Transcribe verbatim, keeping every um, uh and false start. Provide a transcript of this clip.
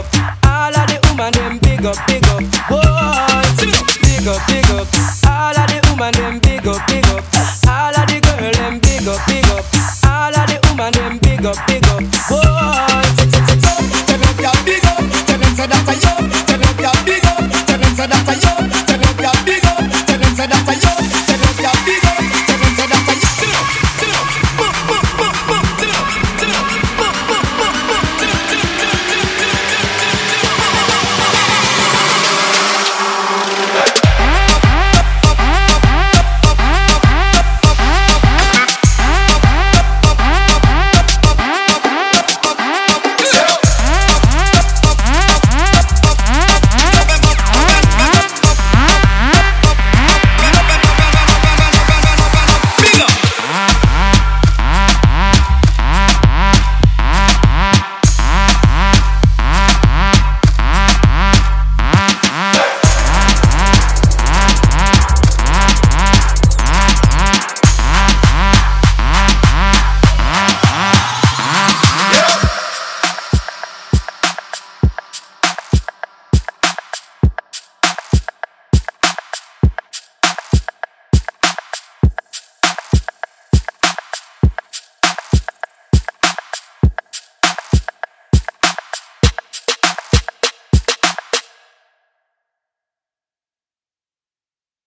up. All of the woman them big up, big up. Boy, big up, big up. All of the woman them big up, big up. All of the girl them big up, big up. All of the woman them big up, big up. Boy, tell them you're big up. Tell them say that I yo. Tell them you're big up. Tell them say that I yo.